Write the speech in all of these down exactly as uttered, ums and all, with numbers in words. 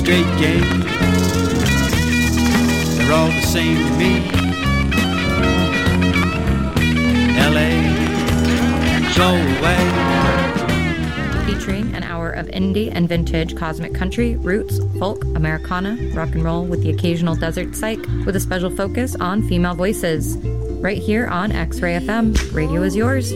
straight game. They're all the same to me. L A, go away. Featuring an hour of indie and vintage cosmic country, roots, folk, Americana, rock and roll with the occasional desert psych, with a special focus on female voices. Right here on X-Ray F M. Radio is yours.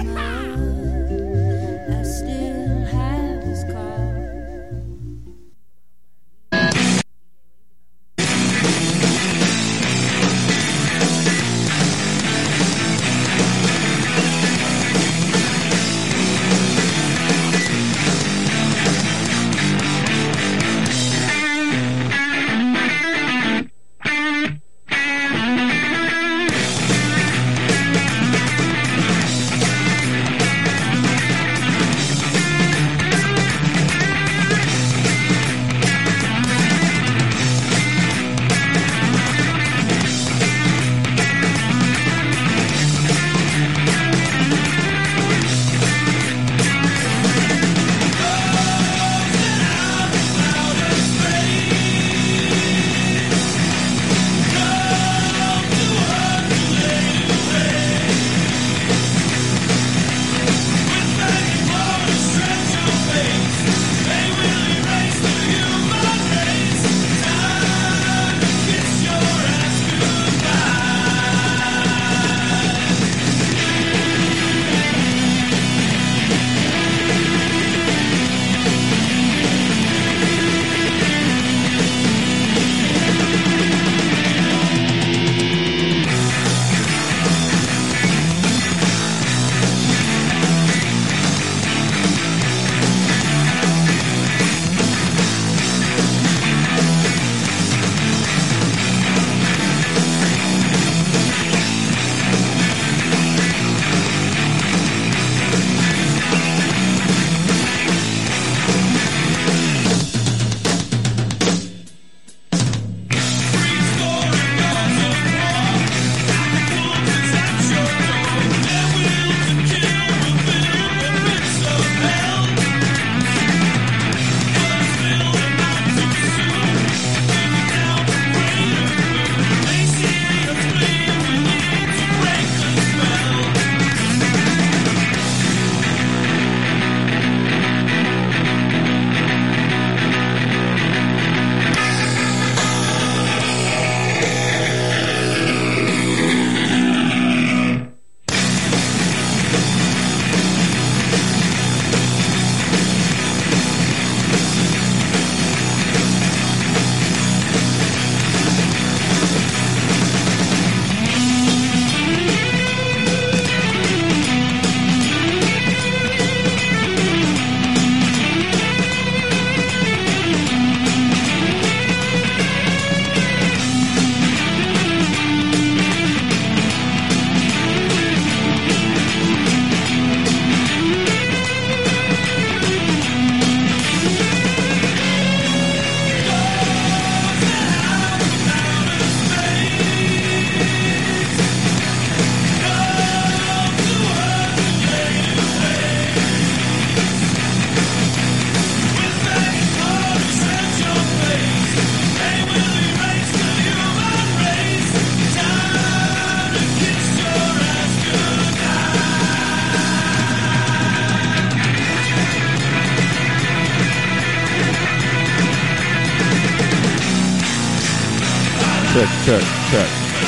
check, check, check.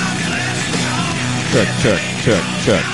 Check, check, check, check.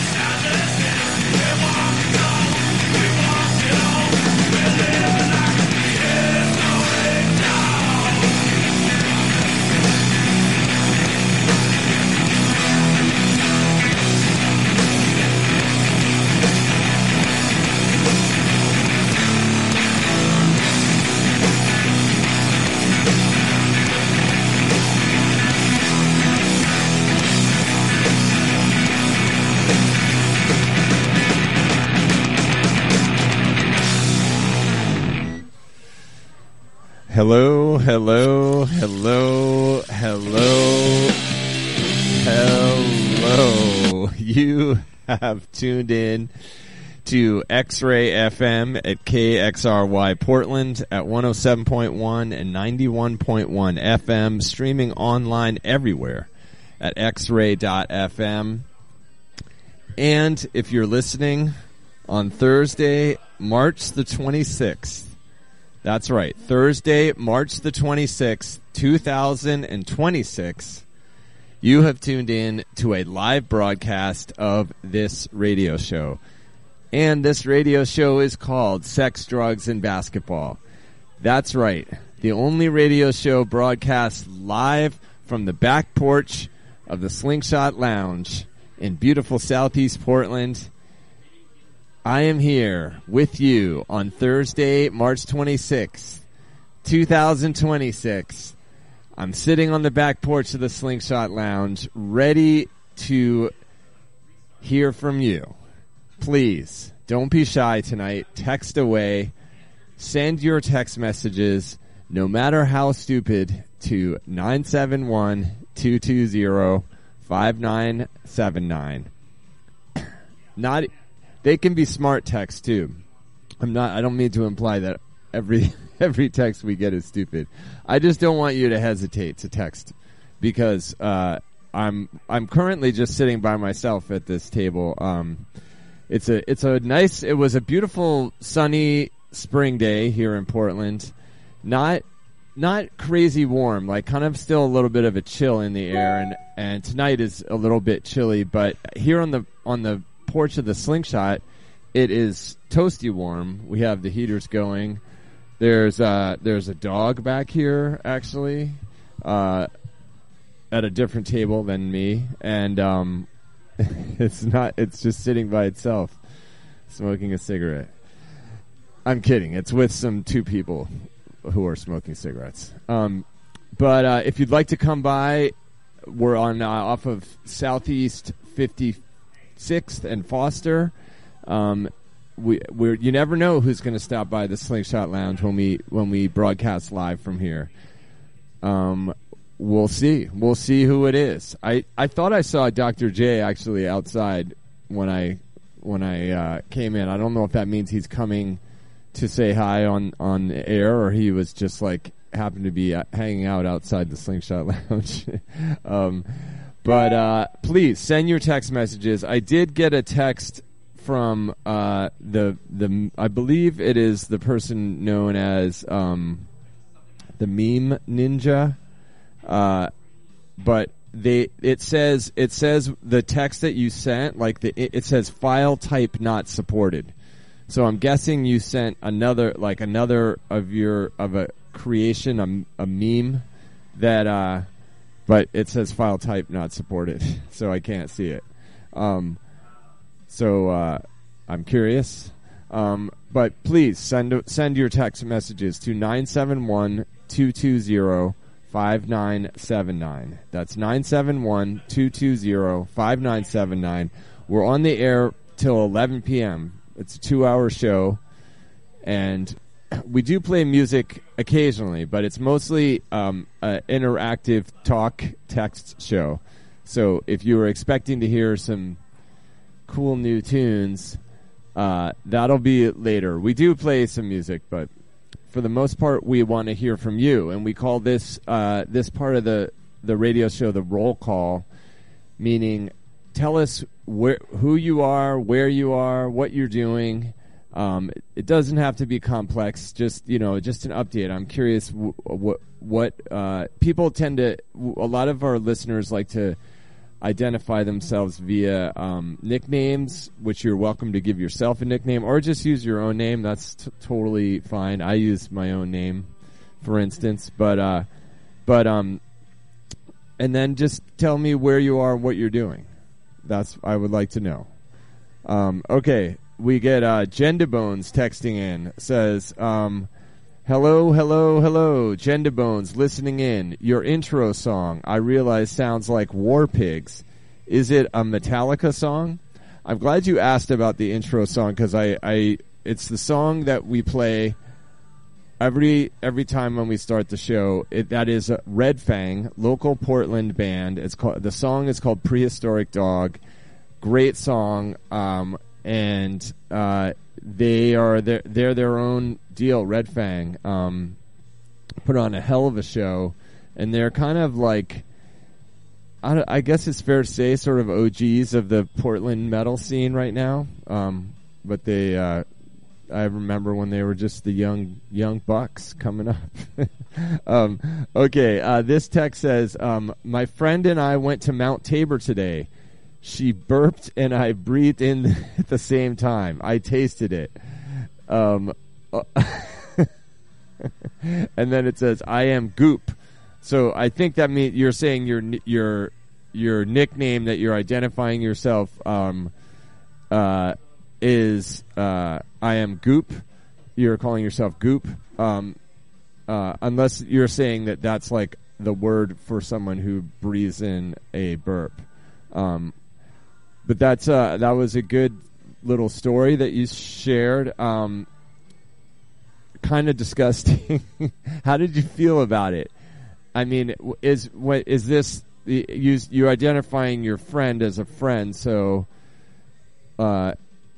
Hello, hello, hello, hello, hello. You have tuned in to X-Ray F M at K X R Y Portland at one oh seven point one and ninety-one point one F M, streaming online everywhere at x ray dot f m. And if you're listening on Thursday, March the twenty-sixth, that's right, Thursday, March the twenty-sixth, two thousand twenty-six, you have tuned in to a live broadcast of this radio show. And this radio show is called Sex, Drugs, and Basketball. That's right. The only radio show broadcast live from the back porch of the Slingshot Lounge in beautiful Southeast Portland. I am here with you on Thursday, March twenty-sixth, two thousand twenty-six. I'm sitting on the back porch of the Slingshot Lounge, ready to hear from you. Please, don't be shy tonight. Text away. Send your text messages, no matter how stupid, to nine seven one, two two zero, five nine seven nine. Not, they can be smart texts too. I'm not, I don't mean to imply that every every text we get is stupid. I just don't want you to hesitate to text because uh, I'm I'm currently just sitting by myself at this table. Um, It's a it's a nice. It was a beautiful sunny spring day here in Portland. Not not crazy warm, like kind of still a little bit of a chill in the air, and and tonight is a little bit chilly. But here on the on the porch of the Slingshot, it is toasty warm. We have the heaters going. There's uh there's a dog back here actually, uh, at a different table than me, and um. It's not, it's just sitting by itself, smoking a cigarette. I'm kidding. It's with some two people who are smoking cigarettes. Um, but uh, if you'd like to come by, we're on uh, off of Southeast fifty-sixth and Foster. Um, we we're you never know who's going to stop by the Slingshot Lounge when we when we broadcast live from here. Um. We'll see. We'll see who it is. I, I thought I saw Doctor J actually outside when I when I uh, came in. I don't know if that means he's coming to say hi on, on air or he was just like happened to be uh, hanging out outside the Slingshot Lounge. um, but uh, please send your text messages. I did get a text from uh, the the I believe it is the person known as um, the Meme Ninja. Uh, but they, it says, it says the text that you sent, like the, it, it says file type not supported. So I'm guessing you sent another, like another of your, of a creation, a, a meme that, uh, but it says file type not supported. So I can't see it. Um, so, uh, I'm curious. Um, but please send, send your text messages to nine seven one, two two zero, five nine seven nine. That's nine seven one, two two zero, five nine seven nine. We're on the air till eleven p.m. It's a two-hour show, and we do play music occasionally, but it's mostly um, an interactive talk text show. So if you were expecting to hear some cool new tunes, uh, that'll be later. We do play some music, but for the most part, we want to hear from you, and we call this uh, this part of the, the radio show the roll call, meaning tell us where, who you are, where you are, what you're doing. Um, it, it doesn't have to be complex, just you know, just an update. I'm curious w- what what uh, people tend to. W- a lot of our listeners like to identify themselves via um, nicknames, which you're welcome to give yourself a nickname or just use your own name. That's t- totally fine. I use my own name, for instance, but uh, but um, and then just tell me where you are, what you're doing. That's I would like to know. Um, okay, we get uh, Gendabones texting in. Says, um, hello, hello, hello, Gendabones listening in. Your intro song, I realize, sounds like War Pigs. Is it a Metallica song? I'm glad you asked about the intro song because I, I, it's the song that we play every every time when we start the show. It, that is a Red Fang, local Portland band. It's called the song is called Prehistoric Dog. Great song. Um, and uh, they are they're, they're their own deal. Red Fang um, put on a hell of a show, and they're kind of like, I, don't- I guess it's fair to say, sort of O Gs of the Portland metal scene right now. Um, but they, uh, I remember when they were just the young young bucks coming up. um, okay, uh, this text says, um, my friend and I went to Mount Tabor today. She burped and I breathed in at the same time. I tasted it. Um, uh, and then it says, I am Goop. So I think that means you're saying your your your nickname that you're identifying yourself um, uh, is uh, I am Goop. You're calling yourself Goop, um, uh, unless you're saying that that's like the word for someone who breathes in a burp. Um, but that's uh, that was a good little story that you shared. Um, kind of disgusting. How did you feel about it? I mean, is what is this? You you're identifying your friend as a friend, so uh,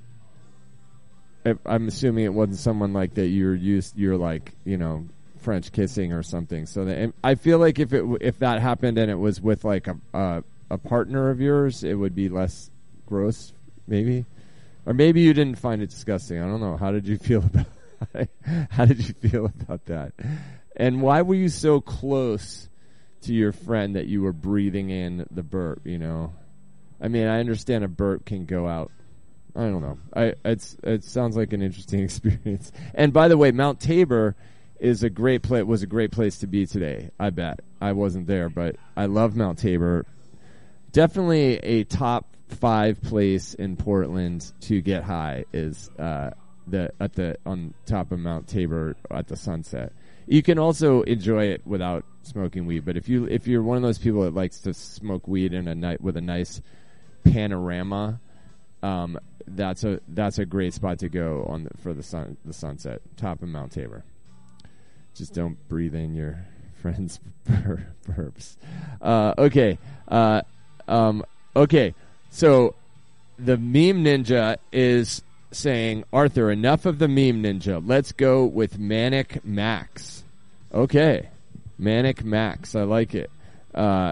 I'm assuming it wasn't someone like that. You're used. You're like you know French kissing or something. So that, I feel like if it if that happened and it was with like a a, a partner of yours, it would be less gross, maybe, or maybe you didn't find it disgusting. I don't know. How did you feel about? How did you feel about that? And why were you so close to your friend that you were breathing in the burp, you know? I mean, I understand a burp can go out. I don't know. I it's it sounds like an interesting experience. And by the way, Mount Tabor is a great pla- was a great place to be today. I bet. I wasn't there, but I love Mount Tabor. Definitely a top five place in Portland to get high is uh, the at the on top of Mount Tabor at the sunset. You can also enjoy it without smoking weed, but if you if you're one of those people that likes to smoke weed in a night with a nice panorama, um, that's a that's a great spot to go on the, for the sun the sunset, top of Mount Tabor. Just don't breathe in your friend's bur- burps. Uh, okay, uh, um, okay. So the meme ninja is saying, Arthur, enough of the meme ninja. Let's go with Manic Max. Okay. Manic Max. I like it. Uh,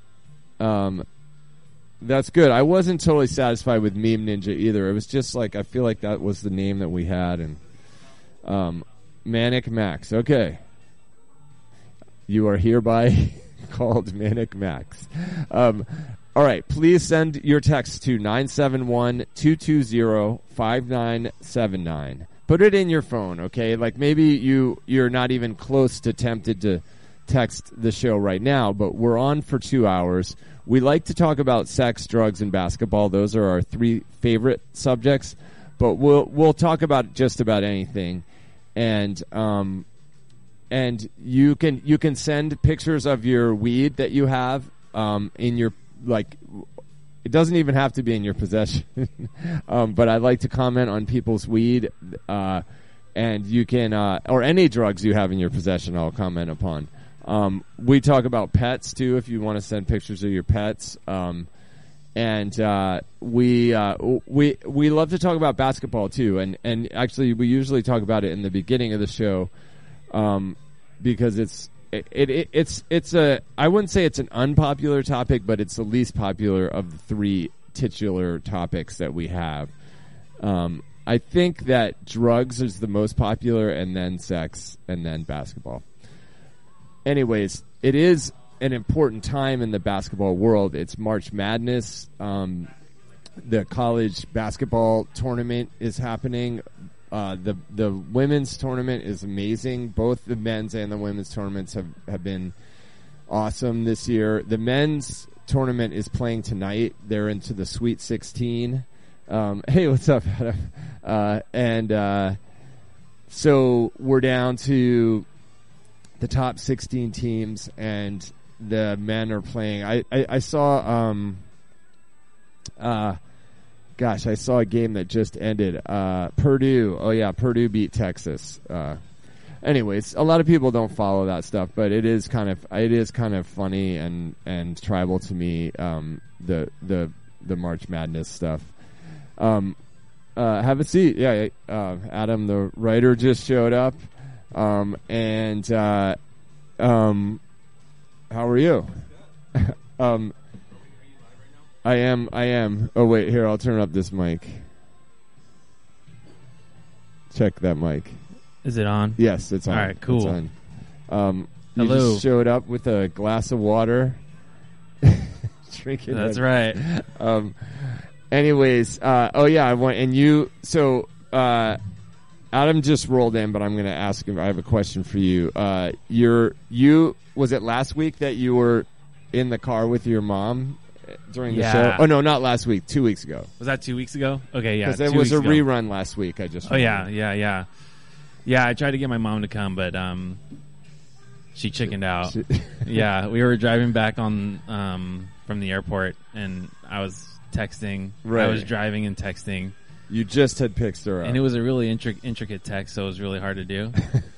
um, that's good. I wasn't totally satisfied with Meme Ninja either. It was just like, I feel like that was the name that we had. And um, Manic Max. Okay. You are hereby called Manic Max. Um, all right. Please send your text to nine seven one, two two zero, five nine seven nine. Put it in your phone, okay? Like maybe you, you're not even close to tempted to text the show right now, but we're on for two hours. We like to talk about sex, drugs, and basketball. Those are our three favorite subjects, but we'll we'll talk about just about anything. And um, and you can you can send pictures of your weed that you have um, in your like. It doesn't even have to be in your possession, um, but I like to comment on people's weed, uh, and you can uh, or any drugs you have in your possession. I'll comment upon. Um, we talk about pets too. If you want to send pictures of your pets, um, and uh, we uh, we we love to talk about basketball too. And and actually, we usually talk about it in the beginning of the show um, because it's. It, it it's it's a I wouldn't say it's an unpopular topic, but it's the least popular of the three titular topics that we have. Um, I think that drugs is the most popular, and then sex, and then basketball. Anyways, it is an important time in the basketball world. It's March Madness. Um, the college basketball tournament is happening. Uh, the the women's tournament is amazing. Both the men's and the women's tournaments have, have been awesome this year. The men's tournament is playing tonight. They're into the Sweet sixteen. Um, hey, what's up, Adam? Uh, and uh, so we're down to the top sixteen teams, and the men are playing. I, I, I saw... Um, uh, Gosh, I saw a game that just ended. Uh, Purdue. Oh, yeah, Purdue beat Texas. Uh, anyways, a lot of people don't follow that stuff, but it is kind of it is kind of funny and, and tribal to me. Um, the the the March Madness stuff. Um, uh, have a seat. Yeah, uh, Adam, the writer, just showed up. Um, and uh, um, how are you? um, I am. I am. Oh wait, here I'll turn up this mic. Check that mic. Is it on? Yes, it's on. All right, cool. It's on. Um, you Hello. just showed up with a glass of water. Drinking. That's it. right. Um. Anyways, uh, oh yeah, I want and you. So uh, Adam just rolled in, but I'm going to ask him. I have a question for you. Uh, you're you was it last week that you were in the car with your mom during the Yeah. show? Oh no, not last week. Two weeks ago. Was that two weeks ago? Okay, yeah. Because there two was a weeks ago. rerun last week. I just. Oh yeah, yeah, yeah, yeah. I tried to get my mom to come, but um, she chickened out. She- Yeah, we were driving back on um from the airport, and I was texting. Right. I was driving and texting, You just had picked her up. and it was a really intric- intricate text, so it was really hard to do.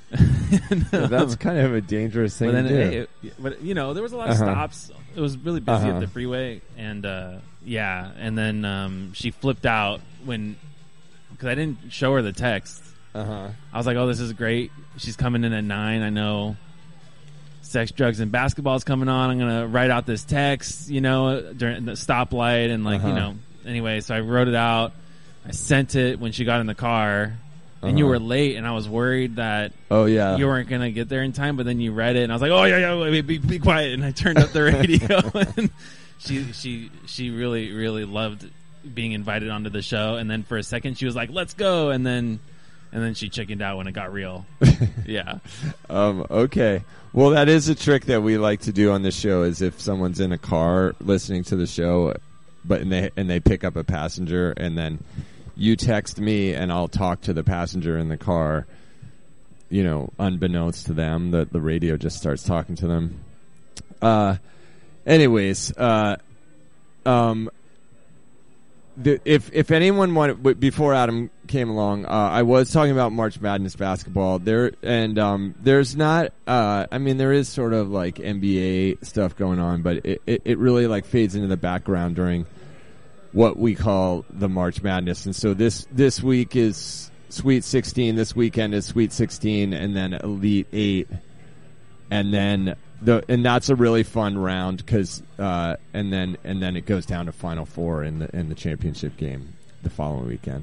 So that's kind of a dangerous thing But then, to do. it, it, but you know, there was a lot of Uh-huh. stops. It was really busy Uh-huh. at the freeway, and uh, yeah, and then um, she flipped out when because I didn't show her the text. uh-huh. I was like, "Oh, this is great. She's coming in at nine. I know sex, drugs, and basketball is coming on. I'm gonna write out this text, you know, during the stoplight, and like, Uh-huh. you know." Anyway, so I wrote it out. I sent it when she got in the car, and you Uh-huh. were late, and I was worried that Oh yeah. you weren't gonna get there in time. But then you read it, and I was like, "Oh yeah, yeah, wait, be, be quiet." And I turned up the radio, and she, she, she really, really loved being invited onto the show. And then for a second, she was like, "Let's go," and then. And then she chickened out when it got real. Yeah. Um, okay. Well, that is a trick that we like to do on this show. Is if someone's in a car listening to the show, but and they and they pick up a passenger, and then you text me, and I'll talk to the passenger in the car. You know, unbeknownst to them, that the radio just starts talking to them. Uh, anyways, uh, um. The, if if anyone wanted before Adam came along, uh, I was talking about March Madness basketball there, and um, there's not. Uh, I mean, there is sort of like N B A stuff going on, but it, it, it really like fades into the background during what we call the March Madness. And so this this week is Sweet sixteen. This weekend is Sweet sixteen, and then Elite Eight, and then. The, and that's a really fun round because uh, and then and then it goes down to Final Four in the in the championship game the following weekend.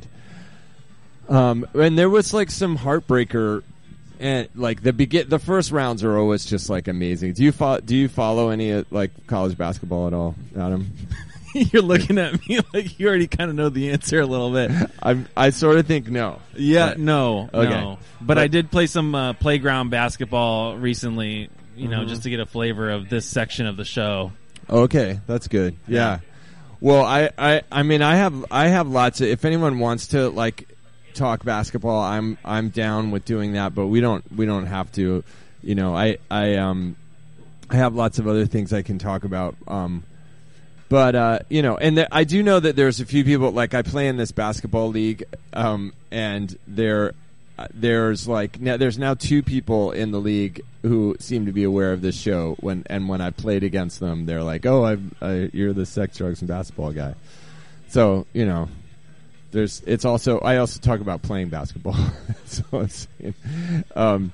Um, and there was like some heartbreaker, and like the begin the first rounds are always just like amazing. Do you follow Do you follow any uh, like college basketball at all, Adam? You're looking at me like you already kind of know the answer a little bit. I I sort of think no. Yeah, But- no, Okay. no. But, But- I did play some uh, playground basketball recently, you know, Mhm. just to get a flavor of this section of the show. Okay, that's good. Yeah. Yeah. Well, I, I, I mean, I have, I have lots of. If anyone wants to like talk basketball, I'm, I'm down with doing that. But we don't, we don't have to. You know, I, I, um, I have lots of other things I can talk about. Um, but uh, you know, and th- I do know that there's a few people. Like I play in this basketball league, um, and there, uh, there's like now, there's now two people in the league who seem to be aware of this show. When and when I played against them, they're like, "Oh, I, I you're the sex, drugs, and basketball guy." So you know, there's it's also I also talk about playing basketball. so I'm saying, um,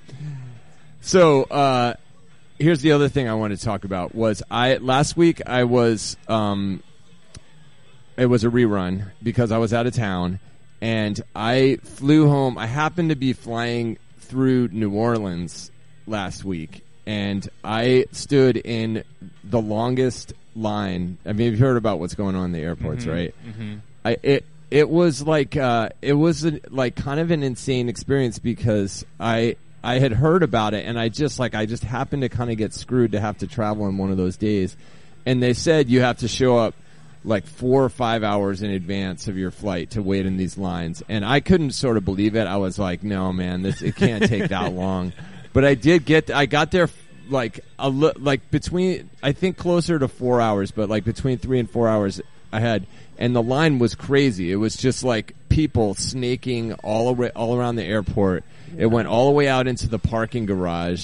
so uh, here's the other thing I wanted to talk about was I last week I was um, it was a rerun because I was out of town. And I flew home. I happened to be flying through New Orleans last week, and I stood in the longest line. I mean, you've heard about what's going on in the airports, Mhm, right? mhm. I it it was like uh, it was a, like kind of an insane experience because I I had heard about it, and I just like I just happened to kind of get screwed to have to travel in one of those days, and they said you have to show up like four or five hours in advance of your flight to wait in these lines. And I couldn't sort of believe it. I was like, no, man, this, it can't take that long. But I did get, I got there like a li- like between, I think closer to four hours, but like between three and four hours I had, and the line was crazy. It was just like people snaking all around, all around the airport. It went all the way out into the parking garage.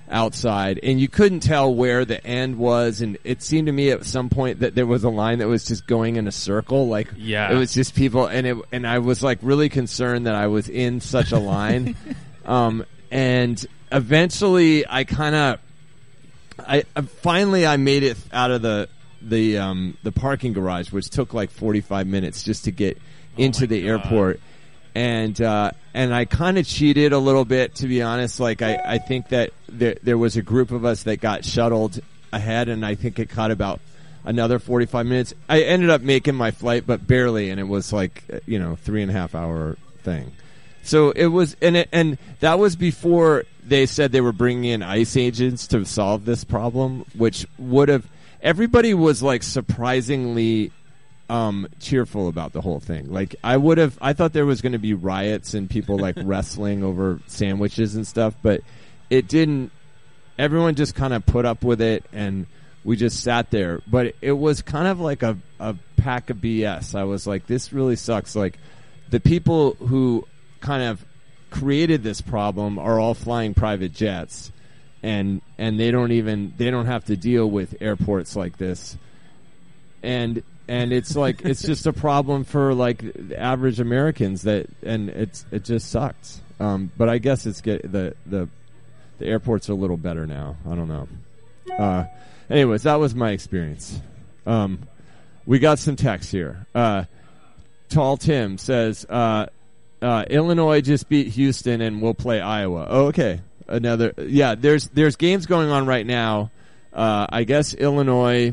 outside, and you couldn't tell where the end was, and it seemed to me at some point that there was a line that was just going in a circle, like Yeah. it was just people, and it and I was like really concerned that I was in such a line, um, and eventually I kind of, I uh, finally I made it out of the the um, the parking garage, which took like forty-five minutes just to get into my the God. airport. And uh, and I kind of cheated a little bit, to be honest. Like I, I think that there, there was a group of us that got shuttled ahead, and I think it caught about another forty-five minutes. I ended up making my flight, but barely, and it was like you know three and a half hour thing. So it was, and it, and that was before they said they were bringing in ICE agents to solve this problem, which would have everybody was like surprisingly. Um, cheerful about the whole thing. Like I would have, I thought there was going to be riots and people like wrestling over sandwiches and stuff, but it didn't. Everyone just kind of put up with it, and we just sat there. But it was kind of like a, a pack of B S. I was like, this really sucks. Like the people who kind of created this problem are all flying private jets, and and they don't even they don't have to deal with airports like this, and. And it's like it's just a problem for like the average Americans that, and it's it just sucks. Um, but I guess it's get the the the airports are a little better now. I don't know. Uh, anyways, that was my experience. Um, we got some text here. Uh, Tall Tim says uh, uh, Illinois just beat Houston and we'll play Iowa. Oh, okay. Another yeah. There's there's games going on right now. Uh, I guess Illinois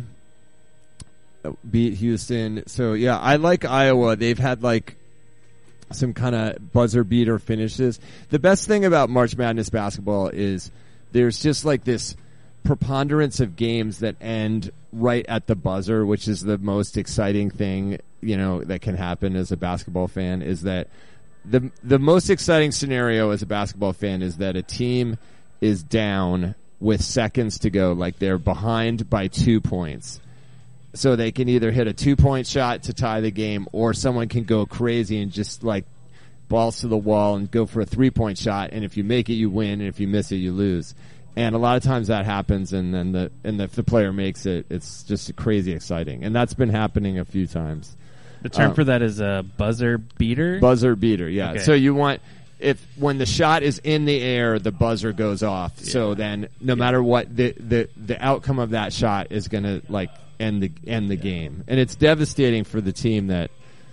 beat Houston. So yeah, I like Iowa. They've had like some kind of buzzer beater finishes. The best thing about March Madness basketball is there's just like this preponderance of games that end right at the buzzer, which is the most exciting thing, you know, that can happen as a basketball fan. Is that the the most exciting scenario as a basketball fan is that a team is down with seconds to go, like they're behind by two points. So they can either hit a two-point shot to tie the game, or someone can go crazy and just like balls to the wall and go for a three-point shot. And if you make it, you win, and if you miss it, you lose. And a lot of times that happens, and then the and if the player makes it, it's just crazy exciting. And that's been happening a few times. The term um, for that is a buzzer beater. Buzzer beater, yeah. Okay. So you want if when the shot is in the air, the buzzer goes off. Yeah. So then, no Yeah. matter what, the the the outcome of that shot is going to like. end the end the game, and it's devastating for the team that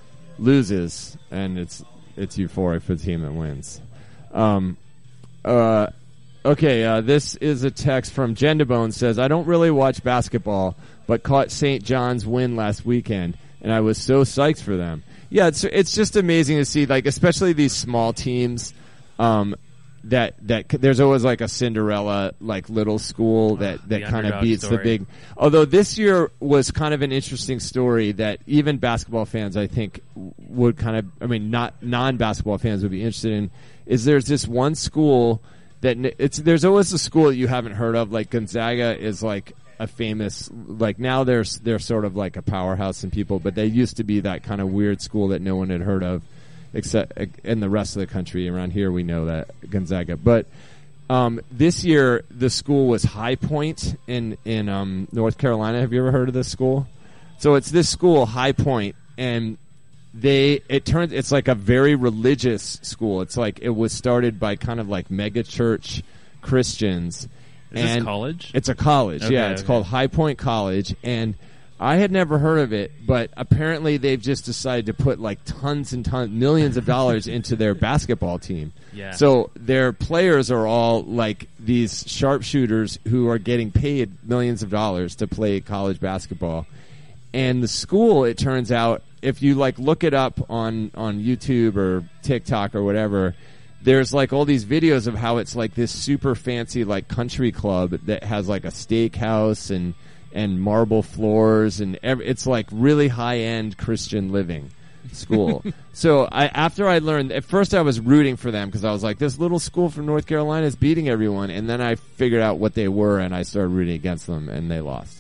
loses, and it's it's euphoric for the team that wins. Um, uh, okay, uh, this is a text from Gendabone. Says, I don't really watch basketball, but caught Saint John's win last weekend, and I was so psyched for them. Yeah, it's it's just amazing to see, like especially these small teams. Um, That that there's always like a Cinderella like little school that that The kind of underdog beats story. the big. Although this year was kind of an interesting story that even basketball fans I think would kind of I mean not non-basketball fans would be interested in is there's this one school that it's there's always a school that you haven't heard of, like Gonzaga is like a famous like now they're they're sort of like a powerhouse in people, but they used to be that kind of weird school that no one had heard of. Except in the rest of the country, around here we know that Gonzaga. But um, this year the school was High Point in in um, North Carolina. Have you ever heard of this school? So it's this school, High Point, and they it turns it's like a very religious school. It's like it was started by kind of like mega church Christians. Is and this college? It's a college, Okay, yeah. It's okay. called High Point College, and I had never heard of it, but apparently they've just decided to put like tons and tons, millions of dollars into their basketball team. Yeah. So their players are all like these sharpshooters who are getting paid millions of dollars to play college basketball. And the school, it turns out, if you like look it up on, on YouTube or TikTok or whatever, there's like all these videos of how it's like this super fancy like country club that has like a steakhouse and and marble floors, and every, it's like really high-end Christian living school. So I, after I learned, at first I was rooting for them because I was like, this little school from North Carolina is beating everyone, and then I figured out what they were, and I started rooting against them, and they lost.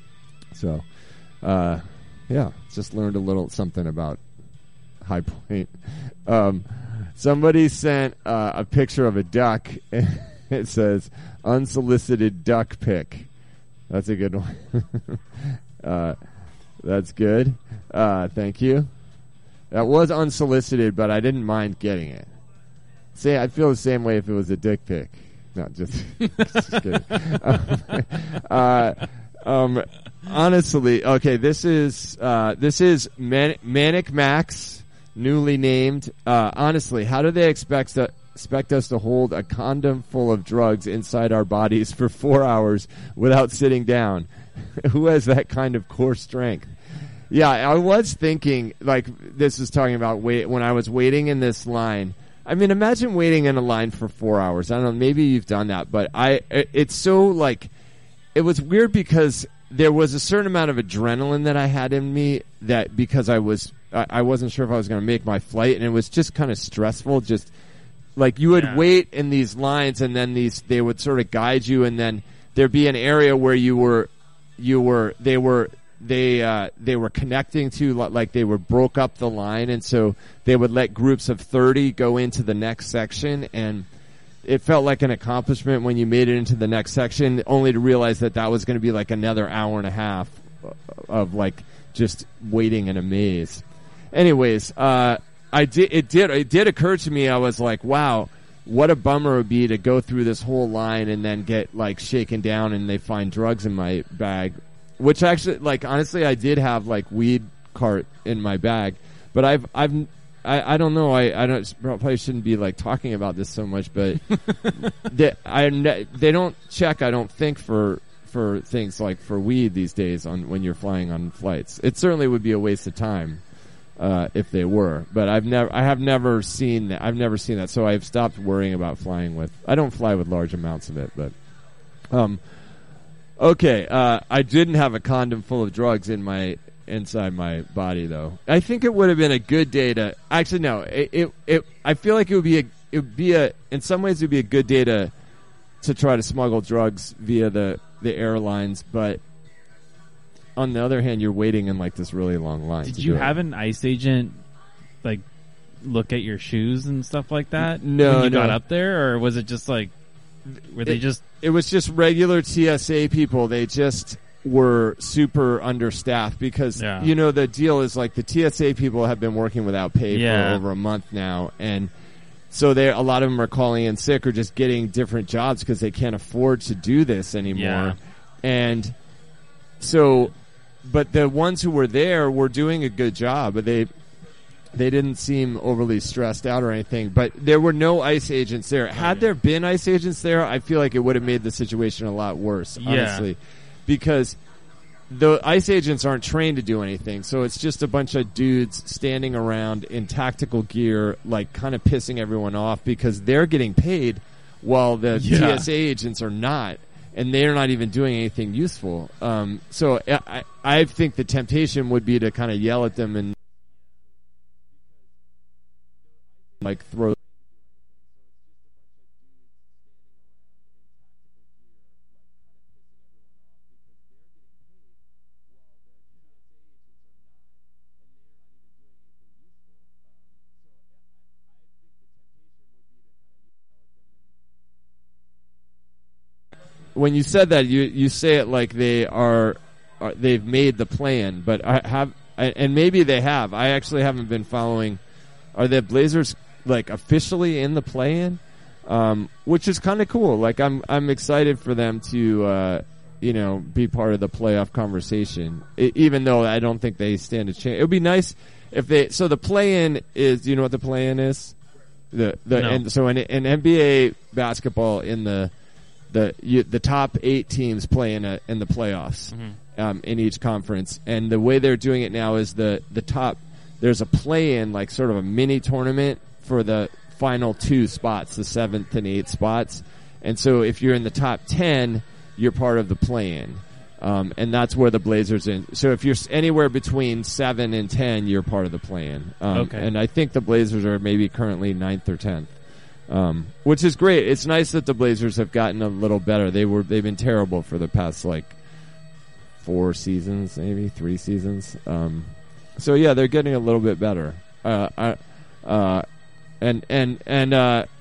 So, uh, yeah, just learned a little something about High Point. Um, somebody sent uh, a picture of a duck. It says unsolicited duck pic. That's a good one. uh, that's good. Uh, thank you. That was unsolicited, but I didn't mind getting it. Say, I'd feel the same way if it was a dick pic. No, just, just kidding. Um, uh, um, honestly, okay, this is uh, this is Man- Manic Max, newly named. Uh, honestly, how do they expect to, expect us to hold a condom full of drugs inside our bodies for four hours without sitting down? Who has that kind of core strength? Yeah, I was thinking, like, this is talking about wait when I was waiting in this line. I mean, imagine waiting in a line for four hours. I don't know, maybe you've done that, but I, it's so, like, it was weird because there was a certain amount of adrenaline that I had in me that because I was, I wasn't sure if I was going to make my flight, and it was just kind of stressful. Just, like, you would yeah. wait in these lines, and then these, they would sort of guide you, and then there'd be an area where you were, you were, they were, they uh they were connecting to, like, they were broke up the line, and so they would let groups of thirty go into the next section, and it felt like an accomplishment when you made it into the next section, only to realize that that was going to be like another hour and a half of like just waiting in a maze. Anyways, uh I did it did it did occur to me, I was like, wow, what a bummer it would be to go through this whole line and then get like shaken down and they find drugs in my bag. Which actually, like, honestly, I did have like weed cart in my bag, but I've, I've, I, I don't know. I, I don't probably shouldn't be like talking about this so much, but they, I, they don't check. I don't think for for things like for weed these days on when you're flying on flights. It certainly would be a waste of time uh, if they were, but I've never, I have never seen that. I've never seen that, so I've stopped worrying about flying with. I don't fly with large amounts of it, but um. Okay, uh, I didn't have a condom full of drugs in my inside my body, though. I think it would have been a good day to actually no. It, it, it I feel like it would be a it would be a in some ways it would be a good day to to try to smuggle drugs via the the airlines, but on the other hand, you're waiting in like this really long line. Did you have an ICE agent like look at your shoes and stuff like that? No, when you no. got up there, or was it just like were they it, just? It was just regular T S A people. They just were super understaffed because, Yeah. you know, the deal is like the T S A people have been working without pay Yeah. for over a month now. And so they a lot of them are calling in sick or just getting different jobs because they can't afford to do this anymore. Yeah. And so, but the ones who were there were doing a good job, but they, They didn't seem overly stressed out or anything, but there were no ICE agents there. Had there been ICE agents there, I feel like it would have made the situation a lot worse, honestly. Yeah. Because the ICE agents aren't trained to do anything, so it's just a bunch of dudes standing around in tactical gear, like kind of pissing everyone off because they're getting paid while the Yeah. T S A agents are not. And they're not even doing anything useful. Um, so I, I think the temptation would be to kind of yell at them and like throw when you said that, you you say it like they are, are they've made the plan, but I have, and maybe they have. I actually haven't been following. Are the Blazers like officially in the play-in? Um, which is kind of cool. Like I'm I'm excited for them to uh, you know be part of the playoff conversation. I, even though I don't think they stand a chance. It would be nice if they. So the play-in is. Do you know what the play-in is? The the No. and so in, in N B A basketball in the the you, the top eight teams play in a, in the playoffs Mm-hmm. um, in each conference, and the way they're doing it now is the the top. There's a play-in, like sort of a mini tournament for the final two spots, the seventh and eighth spots. And so if you're in the top ten, you're part of the play-in. Um, and that's where the Blazers in. So if you're anywhere between seven and ten, you're part of the play-in. Um, Okay. And I think the Blazers are maybe currently ninth or tenth. Um, which is great. It's nice that the Blazers have gotten a little better. They were, they've been terrible for the past like four seasons, maybe three seasons. Um, So yeah, they're getting a little bit better. Uh, I, uh, and and and uh,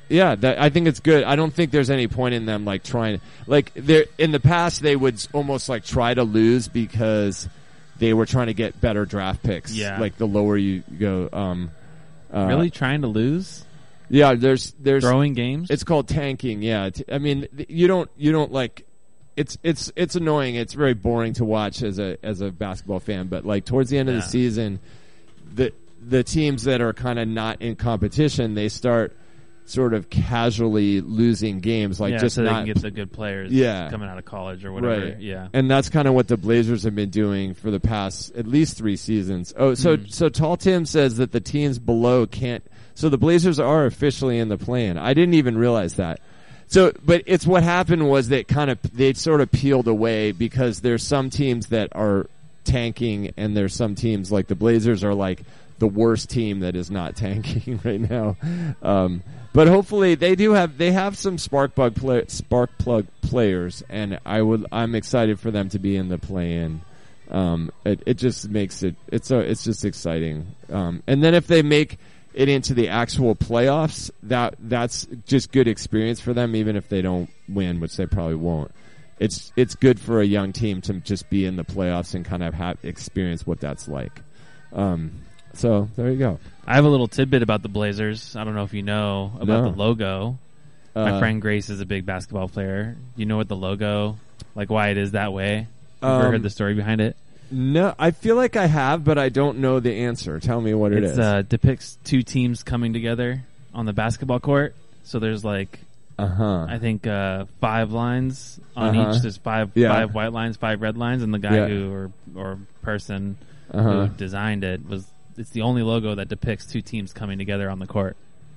Yeah, that, I think it's good. I don't think there's any point in them like trying like there in the past they would almost like try to lose because they were trying to get better draft picks. Yeah. Like the lower you go um uh, Really trying to lose? Yeah, there's there's Throwing games? It's called tanking. Yeah. It's, I mean, you don't you don't like it's it's it's annoying. It's very boring to watch as a as a basketball fan, but like towards the end of Yeah. the season the the teams that are kind of not in competition, they start sort of casually losing games, like yeah, just so they not can get the good players Yeah. coming out of college or whatever. right. Yeah. And that's kind of what the Blazers have been doing for the past at least three seasons. Oh, so Mm. so Tall Tim says that the teams below can't. So the Blazers are officially in the play-in. I didn't even realize that. So, but it's what happened was that kind of they sort of peeled away because there's some teams that are tanking and there's some teams like the Blazers are like the worst team that is not tanking right now. Um, but hopefully they do have they have some spark bug play, spark plug players, and I would I'm excited for them to be in the play-in. Um, it it just makes it it's a it's just exciting. Um, and then if they make it into the actual playoffs, that that's just good experience for them, even if they don't win, which they probably won't. It's it's good for a young team to just be in the playoffs and kind of have experience what that's like. Um, so there you go. I have a little tidbit about the Blazers. I don't know if you know about No. the logo. Uh, My friend Grace is a big basketball player. You know what the logo, like why it is that way? Have you Um, ever heard the story behind it? No, I feel like I have, but I don't know the answer. Tell me what it It's is. uh, depicts two teams coming together on the basketball court. So there's like Uh huh. I think uh, five lines on Uh-huh. each. There's five Yeah. five white lines, five red lines, and the guy Yeah. who or or person Uh huh. who designed it was. It's the only logo that depicts two teams coming together on the court.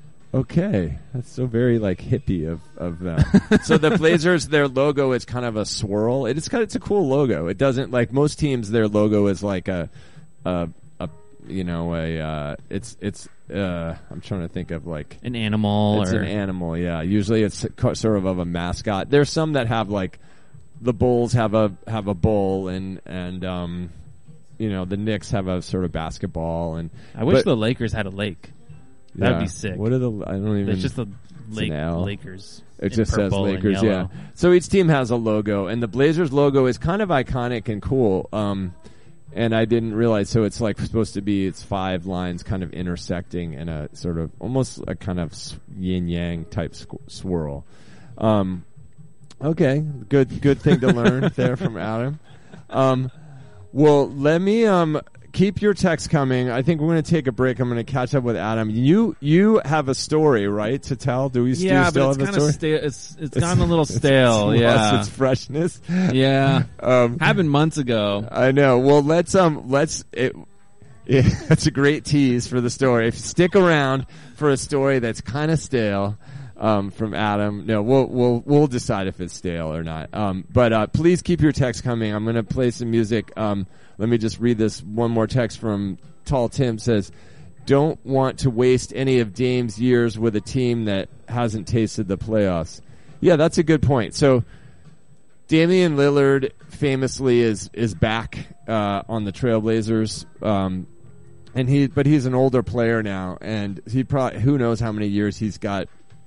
Okay, that's so very like hippie of of them. So the Blazers, their logo is kind of a swirl. It is kind of, it's a cool logo. It doesn't like most teams. Their logo is like a a, a you know a uh, it's it's uh, I'm trying to think of like An animal it's or an animal. Yeah, usually it's co- sort of of a mascot. There's some that have like the Bulls have a have a bull and and um you know the Knicks have a sort of basketball and I wish but- the Lakers had a lake. That'd yeah. be sick. What are the I don't even. It's just the lake, an L. Lakers. It in just says purple and Lakers, yellow. yeah. So each team has a logo, and the Blazers logo is kind of iconic and cool. Um, and I didn't realize, so it's like supposed to be, it's five lines kind of intersecting in a sort of, almost a kind of yin yang type squ- swirl. Um, okay, good, good thing to learn there from Adam. Um, well, let me, um, keep your text coming. I think we're going to take a break. I'm going to catch up with Adam. You you have a story, right, to tell? Do we do Yeah, you still but it's have a kind story? of stale. It's it's gotten a little stale. It's yeah, lost its freshness. yeah. Um, Happened months ago. I know. Well, let's um let's it. Yeah, that's a great tease for the story. If you stick around for a story that's kind of stale, um, from Adam. No, we'll we'll we'll decide if it's stale or not. Um, but uh, please keep your text coming. I'm going to play some music. Um, let me just read this one more text from Tall Tim. Says, "Don't want to waste any of Dame's years with a team that hasn't tasted the playoffs." Yeah, that's a good point. So Damian Lillard famously is is back uh, on the Trailblazers. Um, And he, but he's an older player now, and he probably, who knows how many years he's got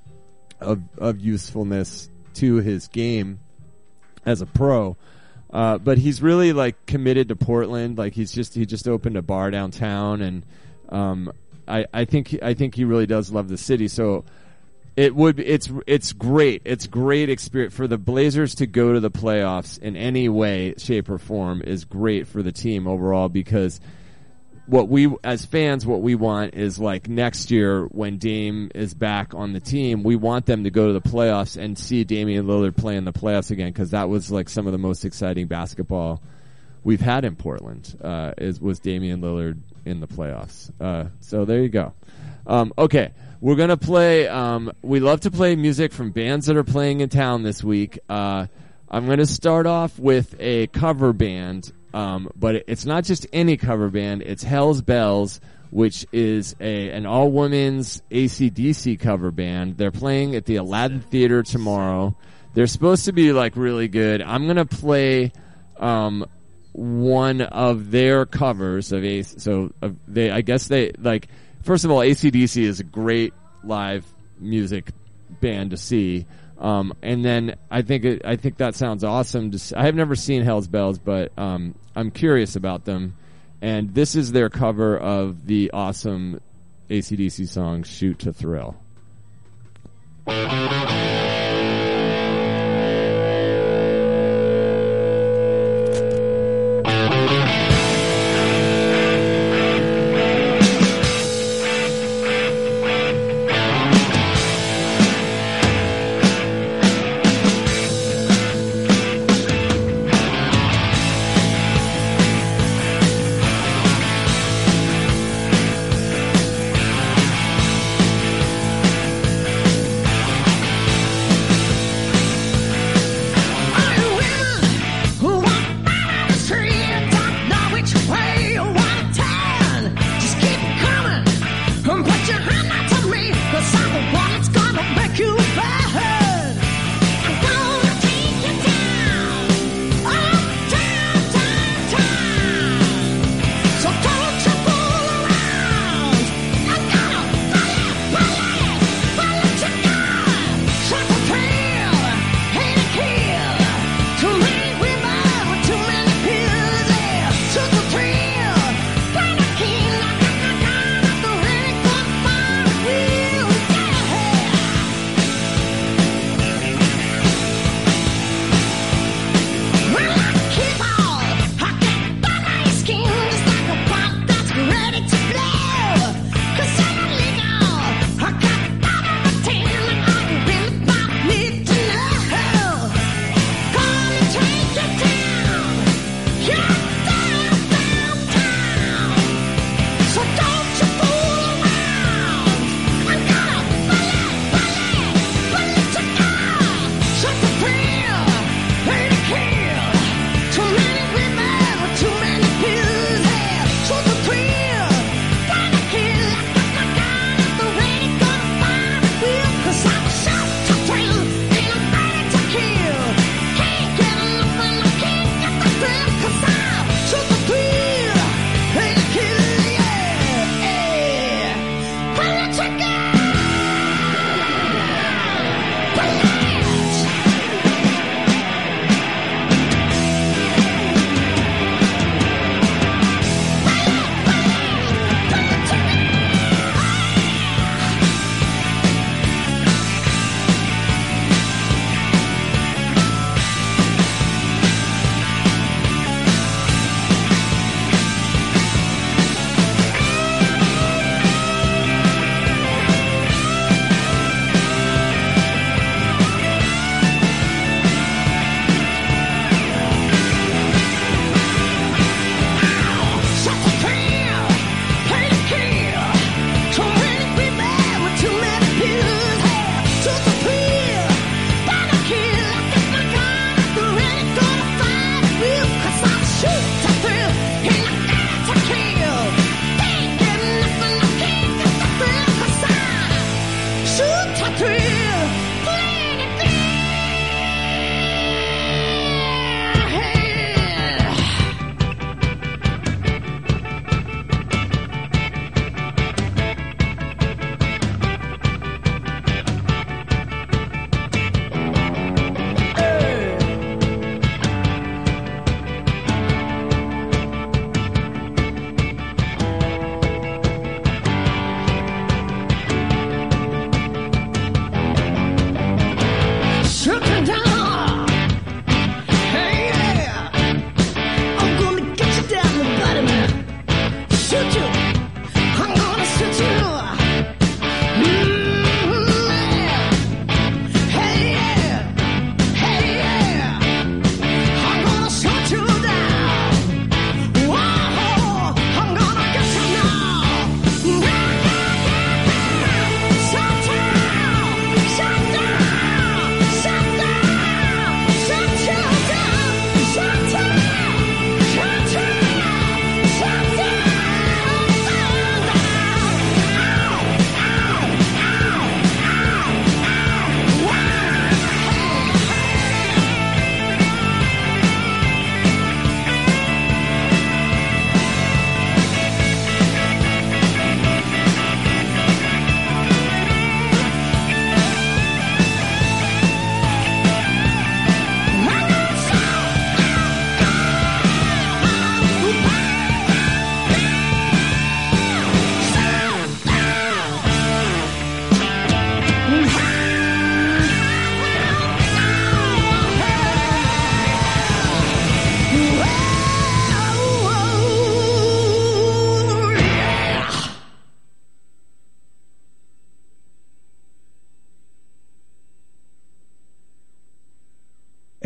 of of usefulness to his game as a pro. Uh, but he's really like committed to Portland. Like he's just he just opened a bar downtown, and um, I I think I think he really does love the city. So it would be, it's it's great. It's great experience for the Blazers to go to the playoffs in any way, shape, or form is great for the team overall, because what we, as fans, what we want is like next year when Dame is back on the team, we want them to go to the playoffs and see Damian Lillard play in the playoffs again, because that was like some of the most exciting basketball we've had in Portland, uh, is, was Damian Lillard in the playoffs. Uh, so there you go. Um, okay. We're gonna play, um, we love to play music from bands that are playing in town this week. Uh, I'm gonna start off with a cover band. Um, but it's not just any cover band. It's Hell's Bells, which is a an all-women's A C D C cover band. They're playing at the Aladdin Theater tomorrow. They're supposed to be like really good. I'm gonna play um, one of their covers of A C. So uh, they, I guess they like. First of all, A C D C is a great live music band to see. Um, and then I think it, I think that sounds awesome. To s- I have never seen Hell's Bells, but um, I'm curious about them. And this is their cover of the awesome A C D C song "Shoot to Thrill." Shoot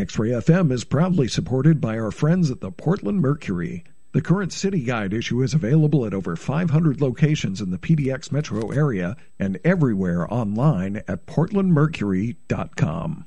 X-Ray F M is proudly supported by our friends at the Portland Mercury. The current City Guide issue is available at over five hundred locations in the P D X metro area and everywhere online at portland mercury dot com.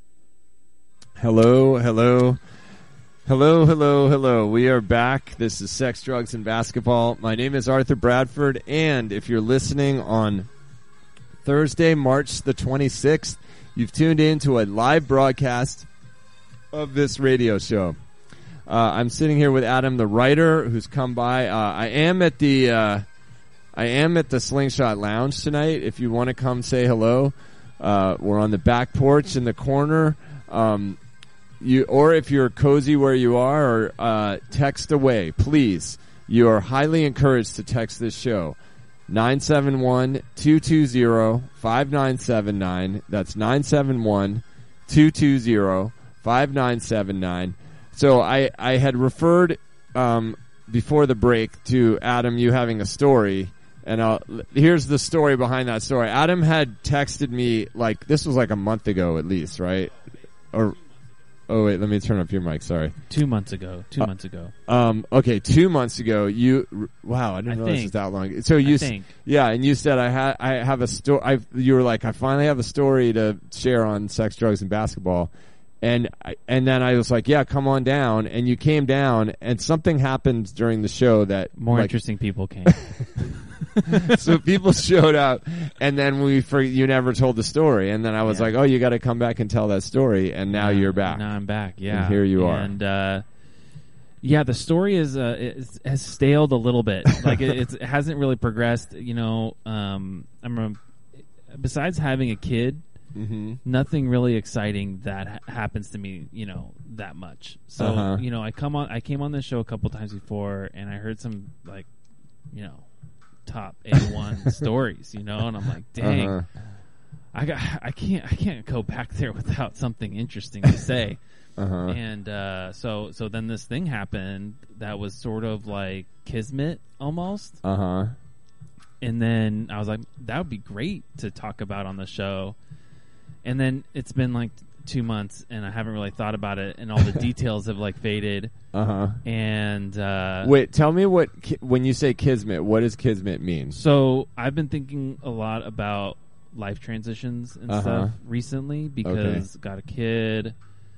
Hello, hello. Hello, hello, hello. We are back. This is Sex, Drugs, and Basketball. My name is Arthur Bradford, and if you're listening on Thursday, March the twenty-sixth, you've tuned in to a live broadcast of this radio show. Uh, I'm sitting here with Adam, the writer, who's come by. Uh, I am at the uh, I am at the Slingshot Lounge tonight. If you want to come say hello, uh, we're on the back porch in the corner. Um, You, or if you're cozy where you are, or uh, text away, please. You are highly encouraged to text this show. nine seven one, two two zero, five nine seven nine. That's nine seven one, two two zero, five nine seven nine. So I, I had referred um, before the break to Adam, you having a story. And I'll, here's the story behind that story. Adam had texted me, like, this was like a month ago at least, right? Or... Oh, wait, let me turn up your mic, sorry. Two months ago. Two uh, months ago. Um, okay, two months ago, you, wow, I didn't I realize think. it was that long. So you, I s- think. yeah, and you said I had, I have a story, I, you were like, I finally have a story to share on sex, drugs, and basketball. And, I, and then I was like, yeah, come on down. And you came down, and something happened during the show that. More like, interesting people came. So people showed up, and then we for you never told the story, and then I was Yeah. like, "Oh, you got to come back and tell that story." And now Yeah, you're back. Now I'm back. Yeah, And here you are. And uh, yeah, the story is uh, is, has staled a little bit. Like it, it's, it hasn't really progressed. You know, um, I'm a, besides having a kid, Mm-hmm. nothing really exciting that ha- happens to me. You know, that much. So Uh-huh. you know, I come on. I came on this show a couple times before, and I heard some like, you know, top A one stories. You know, and I'm like, dang. Uh-huh. I got. I can't. I can't go back there without something interesting to say. Uh-huh. And uh, so, so then this thing happened that was sort of like kismet almost. Uh huh. And then I was like, that would be great to talk about on the show. And then it's been like two months, and I haven't really thought about it, and all the details have like faded. Uh huh. And uh, Wait, tell me what ki- when you say kismet, what does kismet mean? so I've been thinking a lot about life transitions and Uh-huh. stuff recently because got a kid.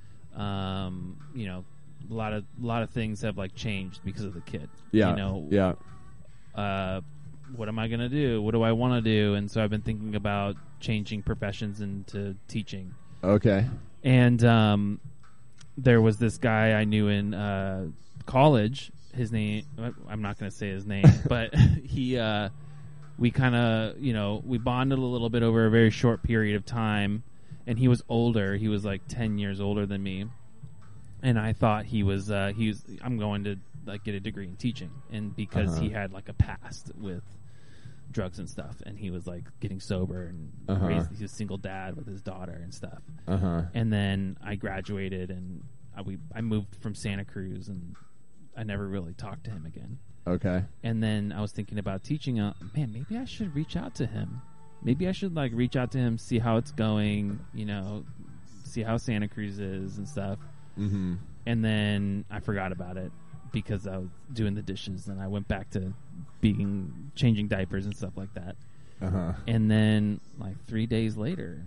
Um, you know, a lot of a lot of things have like changed because of the kid. Yeah. You know, Yeah. uh, what am I gonna do? What do I want to do? And so I've been thinking about changing professions into teaching. Okay. And um, there was this guy I knew in uh, college. His name, I'm not going to say his name, but he, uh, we kind of, you know, we bonded a little bit over a very short period of time. And he was older. He was like ten years older than me. And I thought he was, uh, he was, I'm going to like get a degree in teaching. And because Uh-huh. he had like a past with drugs and stuff, and he was like getting sober and Uh-huh. raised, he was a single dad with his daughter and stuff. Uh huh. And then I graduated, and I, we I moved from Santa Cruz, and I never really talked to him again. Okay. And then I was thinking about teaching. Uh, man, maybe I should reach out to him. Maybe I should like reach out to him, see how it's going. You know, see how Santa Cruz is and stuff. Mm-hmm. And then I forgot about it because I was doing the dishes, and I went back to being changing diapers and stuff like that. Uh huh. And then like three days later,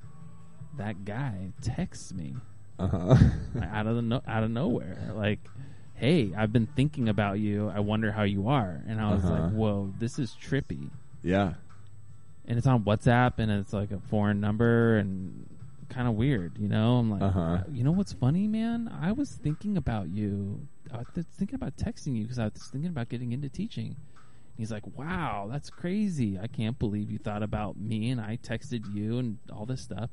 that guy texts me Uh huh. like, out of the no- out of nowhere, like, "Hey, I've been thinking about you. I wonder how you are." And I was Uh-huh. like, "Whoa, this is trippy." Yeah. And it's on WhatsApp, and it's like a foreign number, and kind of weird, you know. I'm like, Uh-huh. you know what's funny, man? I was thinking about you. I was thinking about texting you because I was thinking about getting into teaching. He's like, "Wow, that's crazy. I can't believe you thought about me, and I texted you and all this stuff."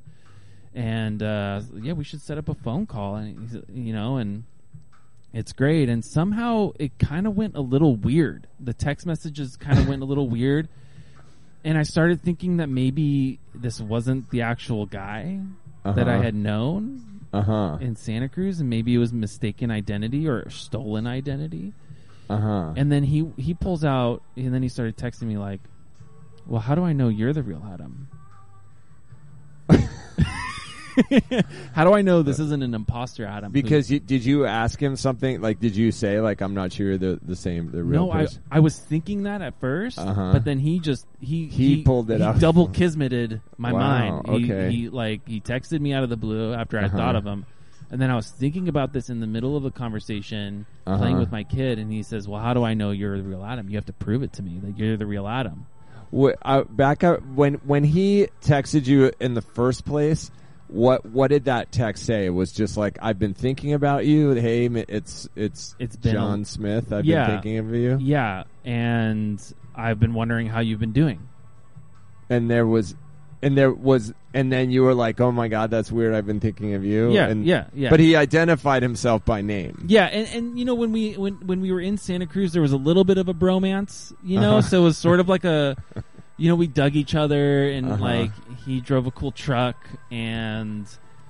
And uh, yeah, we should set up a phone call, and he's, you know, and it's great. And somehow it kind of went a little weird. The text messages kind of went a little weird, and I started thinking that maybe this wasn't the actual guy Uh-huh. that I had known Uh huh. in Santa Cruz, and maybe it was mistaken identity or stolen identity. Uh huh. And then he he pulls out, and then he started texting me like, "Well, how do I know you're the real Adam?" How do I know this isn't an imposter, Adam? Because you, did you ask him something? Like, did you say, like, I'm not sure you're the, the same, the real no, I, person? I was thinking that at first, Uh-huh. but then he just he He pulled it he out. double kismeted my Wow, mind. He, okay. he like he texted me out of the blue after I Uh-huh. thought of him, and then I was thinking about this in the middle of a conversation, Uh-huh. playing with my kid, and he says, "Well, how do I know you're the real Adam? You have to prove it to me that you're the real Adam." What, uh, back up when when he texted you in the first place. What what did that text say? It was just like, I've been thinking about you. Hey, it's it's It's been John a- Smith. I've Yeah. been thinking of you. Yeah, and I've been wondering how you've been doing. And there was, and there was, and then you were like, oh my God, that's weird. I've been thinking of you. Yeah, and, yeah, yeah. But he identified himself by name. Yeah, and, and you know when we when when we were in Santa Cruz, there was a little bit of a bromance, you know. Uh-huh. So it was sort of like a, you know, we dug each other, and Uh-huh. like he drove a cool truck, and,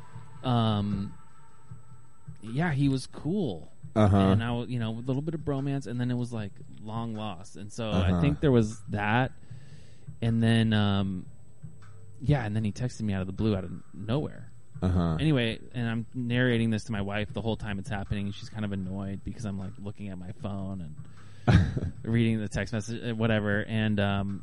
um, yeah, he was cool, Uh-huh. and I, was, you know, a little bit of bromance, and then it was like long lost, and so Uh-huh. I think there was that, and then, um, yeah, and then he texted me out of the blue, out of nowhere. Uh-huh. Anyway, and I'm narrating this to my wife the whole time it's happening, and she's kind of annoyed because I'm like looking at my phone and reading the text message, uh, whatever. And um,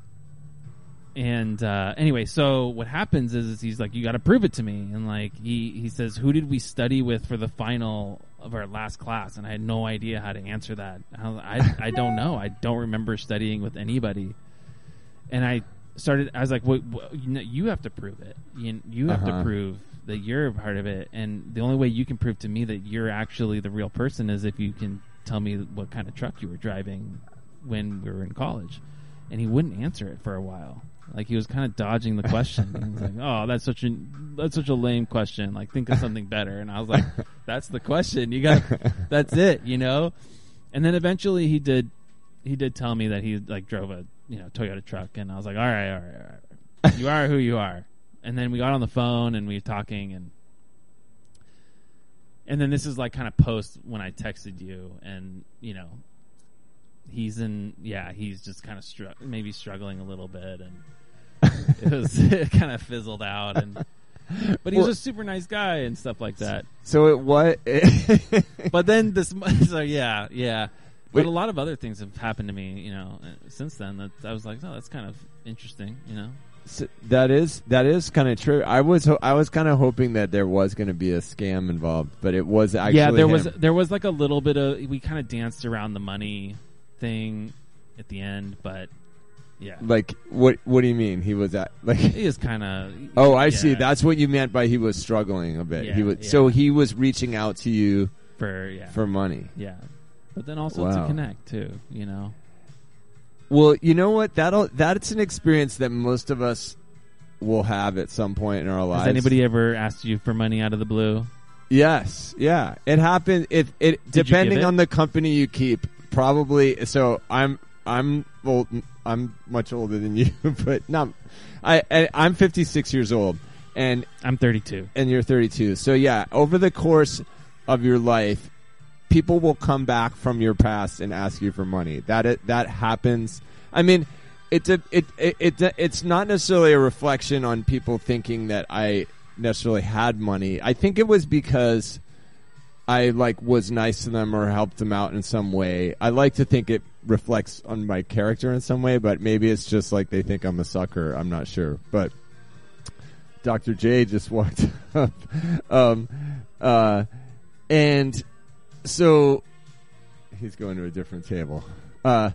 and uh, anyway, so what happens is, is he's like, "You got to prove it to me," and like he he says, "Who did we study with for the final of our last class?" And I had no idea how to answer that. I was, I, I don't know. I don't remember studying with anybody. And I started. I was like, "What? what you, know, you have to prove it. You you have Uh-huh. to prove that you're a part of it, and the only way you can prove to me that you're actually the real person is if you can tell me what kind of truck you were driving when we were in college." And he wouldn't answer it for a while. Like he was kind of dodging the question. He was like, "Oh, that's such a that's such a lame question. Like think of something better." And I was like, "That's the question. You got that's it, you know." And then eventually he did he did tell me that he like drove a, you know, Toyota truck, and I was like, "All right, all right, all right. You are who you are." And then we got on the phone and we were talking, and and then this is like kind of post when I texted you, and you know, he's in yeah, he's just kind of str- maybe struggling a little bit, and it was it kind of fizzled out, and but he was Well- a super nice guy and stuff like that. So it what? But then this, so yeah, yeah. But Wait. a lot of other things have happened to me, you know, since then. That I was like, oh, that's kind of interesting, you know. So that is that is kind of true. I was ho- I was kind of hoping that there was going to be a scam involved, but it was actually yeah, there him. was there was like a little bit of we kind of danced around the money thing at the end, but yeah, Like what? What do you mean? He was at like? he is kind of. Oh, I see. yeah, That's what you meant by he was struggling a bit. Yeah, he was yeah. so he was reaching out to you for yeah for money. yeah, but then also Wow. to connect too, you know. Well, you know what? That'll that's an experience that most of us will have at some point in our lives. Has anybody ever asked you for money out of the blue? Yes, yeah, it happened. It it Did you depending give it? on the company you keep, probably. So I'm I'm old. I'm much older than you, but not. I, I I'm fifty-six years old, and I'm thirty-two. and you're thirty-two. So yeah, over the course of your life, people will come back from your past and ask you for money. That it, that happens. I mean, it's a it, it it it's not necessarily a reflection on people thinking that I necessarily had money. I think it was because I like was nice to them or helped them out in some way. I like to think it reflects on my character in some way, but maybe it's just like they think I'm a sucker. I'm not sure, but Doctor J just walked up, um, uh, and so he's going to a different table. Uh,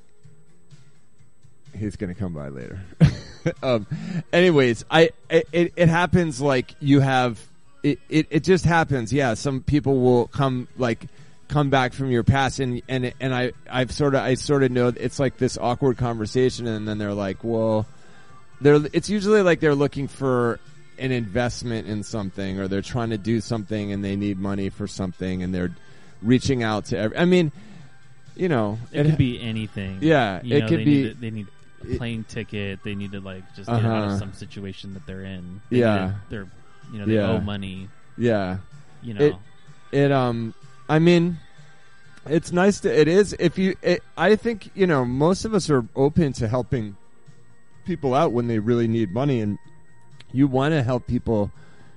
he's going to come by later. um, anyways, I it, it happens like you have it, it. It just happens. Yeah, some people will come like come back from your past, and and and I I've sort of I sort of know it's like this awkward conversation, and then they're like, well, they're it's usually like they're looking for an investment in something, or they're trying to do something and they need money for something, and they're reaching out to every. I mean, you know, It, could be anything. Yeah, You it know, could they be- Need a, they need a plane ticket. They need to like just get Uh-huh. out of some situation that they're in. They Yeah. need to- they're you know they Yeah. owe money. yeah. You know, It- It um, I mean, it's nice to. It is if you. It, I think you know most of us are open to helping people out when they really need money, and you want to help people